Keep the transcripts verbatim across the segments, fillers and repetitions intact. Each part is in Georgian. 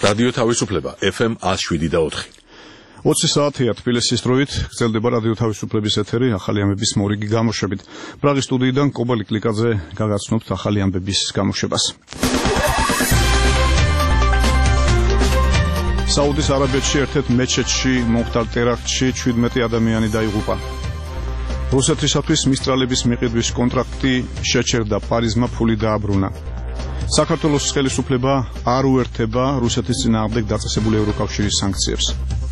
რადიო თავისუფლება ეფ ემ one oh seven და four. ოცი საათია თბილისის დროით გრძელდება რადიო თავისუფლების ეთერი ახალი ამბების მორიგი გამოშვებით. პრაღის სტუდიიდან კობა ლიკლიკაძე გაგაცნობთ ახალი ამბების გამოშვებას. საუდის არაბეთში ერთ-ერთ მეჩეთში მომხდარ ტერაქტში შვიდმეტი ადამიანი დაიღუპა. რუსეთისათვის მისტრალების მიყიდვის კონტრაქტი შეჩერდა, პარიზმა ფული დააბრუნა. საქართველოს ხელისუფლება არ უერთდება რუსეთის წინააღმდეგ დაწესებული ევროკავშირის სანქციებს.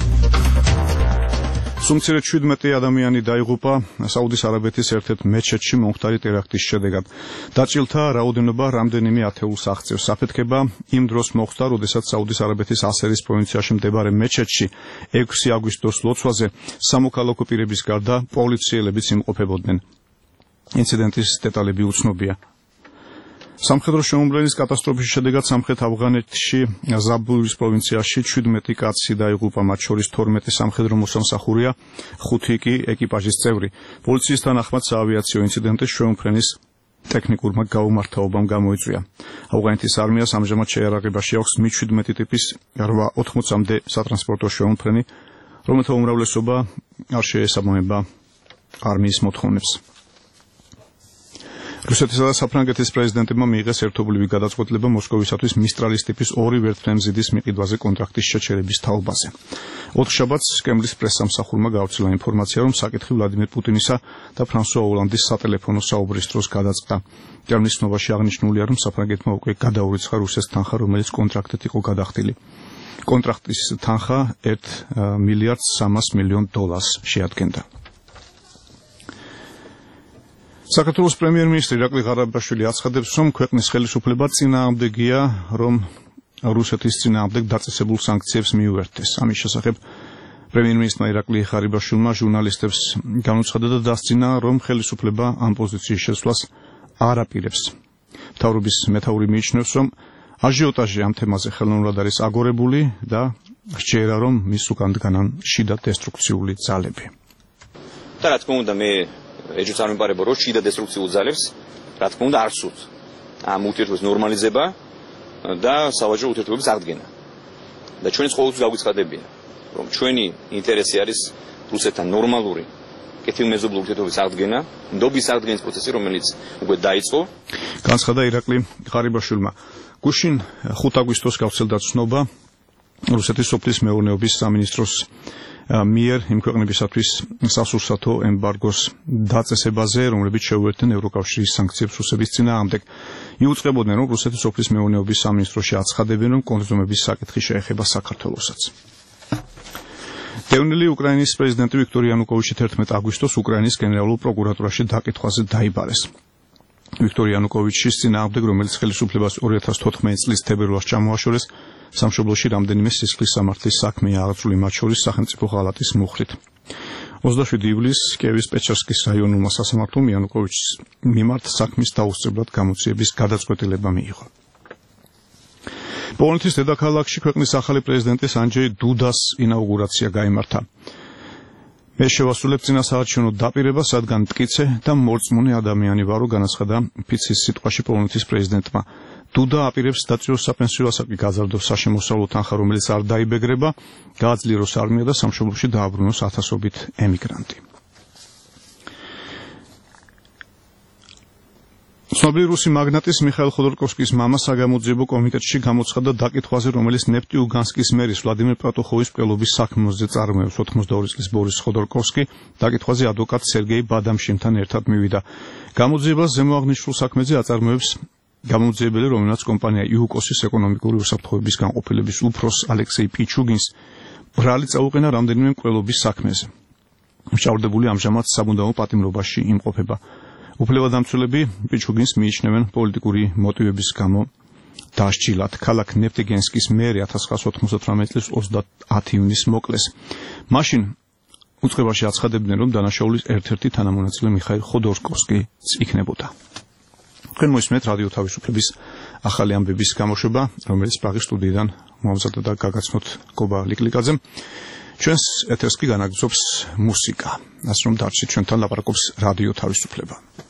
სუმცირედ შვიდმეტი ადამიანი დაიღუპა საუდის არაბეთის ერთ-ერთ მეჩეთში მომხდარი ტერაქტის შედეგად. დაჭილთა რაოდენობა რამდენიმე ათეულს აღწევს. საფეთქება იმ დროს მოხდა, როდესაც საუდის არაბეთის ასერის პროვინციაში მდებარე მეჩეთში ექვსი აგვისტოს ლოცვაზე სამოქალაქო პირების გარდა პოლიციელებიც იმყოფებოდნენ. ინციდენტის დეტალები უცნობია. სამხედრო შემოვლენის კატასტროფის შედეგად სამხრეთ ავღანეთში ზაბულის პროვინციაში შვიდმეტი კაცი დაიღუპა, მათ შორის თორმეტი სამხედრო მოსამსახურეა, ხუთი კი ეკიპაჟის წევრი. პოლიციის თანახმად საავიაციო ინციდენტის შემოფრენის ტექნიკურმა გაუმართავობამ გამოიწვია. ავღანეთის არმიას ამჟამად შეიარაღებაში აქვს მი შვიდმეტი ტიპის რვა ოთხმოცამდე სატრანსპორტო შემოფრენი, რომელთა უმრავლესობა არ შეესაბამება არმიის მოთხოვნებს. რუსეთისა და საფრანგეთის პრეზიდენტებმა მიიღეს ერთობლივი გადაწყვეტილება მოსკოვისათვის მისტრალის ტიპის ორი ვერტმფრენზიდის მიყიდვაზე კონტრაქტის შეჩერების თაობაზე. ოთხშაბათს კრემლის პრესსამსახურმა გავრცელა ინფორმაცია, რომ საკითხი ვლადიმერ პუტინისა და ფრანსუა ოლანდის სატელეფონო საუბრის დროს გადაწყდა. კრემლის ცნობაში აღნიშნულია, რომ საფრანგეთმა უკვე გადაურიცხა რუსეთს თანხა, რომელიც კონტრაქტით იყო გადახდილი. კონტრაქტის თანხა ერთ მილიარდ სამას მილიონ დოლარს შეადგენდა. საქართველოს პრემიერ-მინისტრი ირაკლი ღარიბაშვილი აცხადებს, რომ ქვეყნის ხელისუფლება წინააღმდეგია, რომ რუსეთის წინააღმდეგ დაწესებულ სანქციებს მიუერთდეს. ამის შესახებ პრემიერ-მინისტრმა ირაკლი ღარიბაშვილმა ჟურნალისტებს განუცხადა და დასძინა, რომ ხელისუფლება ამ პოზიციის შესვლას არ აპირებს. მთავრობის მეთაური მიიჩნევს, რომ აჟიოტაჟი ამ თემაზე ხელოვნურად არის აგორებული და სჯერა, რომ მის უკან დგანან შიდა დესტრუქციული ძალები. და რა თქმა უნდა, მე ეჯუც არ მიმარება, რომ შიდა დესტრუქციულ ძალებს, რა თქმა უნდა, არ სურთ ამ ურთიერთობის ნორმალიზება და სავაჭრო ურთიერთობების აღდგენა. და ჩვენს ყოველთვის გაგვიცხადებია, რომ ჩვენი ინტერესი არის რუსეთთან ნორმალური კეთილმეზობლური ურთიერთობის აღდგენა, ნდობის აღდგენის პროცესი, რომელიც უკვე დაიწყო. განცხადა ირაკლი ღარიბაშვილმა. გუშინ ხუთ აგვისტოს გავრცელდა ცნობა რუსეთის სოფლის მეურნეობის სამინისტროს მიერ იმ ქვეყნებისათვის სასურსათო ემბარგოს დაწესებაზე, რომლებიც შეუერთდნენ ევროკავშირის სანქციებს რუსეთის წინააღმდეგ. იუწყებოდნენ, რომ რუსეთის სოფლის მეურნეობის სამინისტროში აცხადებენ, რომ კონზუმების საკითხი შეეხება საქართველოსაც. დევნილი უკრაინის პრეზიდენტი ვიქტორ იანუკოვიჩი თერთმეტ აგვისტოს უკრაინის გენერალურ პროკურატურაში დაკითხვაზე დაიბარეს. ვიქტორ იანუკოვიჩის წინააღმდეგ, რომელიც ხელისუფლებას ორი ათას თოთხმეტი წლის თებერვალს ჩამოაშორეს, სამშობლოში რამდენიმე სისხლის სამართლის საქმეა აღწეული, მათ შორის სახელმწიფო ღალატის მუხლით. ოცდაშვიდი ივლისს კიევის პეჩერსკის რაიონულმა სასამართლომ იანუკოვიჩის მიმართ საქმის დაუსწრებლად გამოძიების გადაწყვეტილება მიიღო. პოლონეთის დედაქალაქში ქვეყნის ახალი პრეზიდენტის ანჯეი დუდას ინაუგურაცია გაიმართა. მე შევასრულებ წინასაარჩევნო დაპირებას, რადგან მტკიცე და მორწმუნე ადამიანი ვარო, განაცხადა ფიცის სიტყვაში პოლონეთის პრეზიდენტმა. დუდა აპირებს დაწიოს საპენსიო ასაკი, გაზარდოს საშემოსავლო თანხა, რომელიც არ დაიბეგრება, გააძლიეროს არმია და სამშობლოში დააბრუნოს ათასობით ემიგრანტი. ცნობილი რუსი მაგნატის მიხაილ ხოდორკოვსკის მამა საგამოძიებო კომიტეტში გამოცხადდა დაკითხვაზე, რომელიც ნეფტიუგანსკის მერის ვლადიმერ პატუხოვის მკვლელობის საქმეზე წარმოებს. ოცდაორი წლის ბორის ხოდორკოვსკი დაკითხვაზე ადვოკატ სერგეი ბადამშინთან ერთად მივიდა. გამოძიებას ზემოაღნიშნულ საქმეზე აწარმოებს გამოძიებელი, რომელსაც კომპანია იუკოსის ეკონომიკური უსაფრთხოების განყოფილების უფროს ალექსეი პიჩუგინს ბრალი წაუყენა რამდენიმე მკვლელობის საქმეზე. მშავდებული ამჟამად საბუნდაო პატიმრობაში იმყოფება. უფლებადამცველები პიჩუგინს მიიჩნევენ პოლიტიკური მოტივების გამო დასჯილად. ქალაქ ნეფტიგენსკის მერი ათას ცხრაასი ოთხმოცდათვრამეტი წლის ოცდაათი ივნისს მოკლეს. მაშინ უწყებაში აცხადებდნენ, რომ დანაშაულის ერთ-ერთი თანამონაწილე მიხაილ ხოდორკოვსკი იქნებოდა. თქვენ მოისმენთ რადიო თავისუფლების ახალი ამბების გამოშვება, რომელიც პრაღის სტუდიიდან მომზადდა და გაგაცნოთ კობა ლიკლიკაძემ. ჩვენს ეთერს კი განაგრძობს მუსიკა. ასე რომ დარჩით ჩვენთან, ლაპარაკობს რადიო თავისუფლება.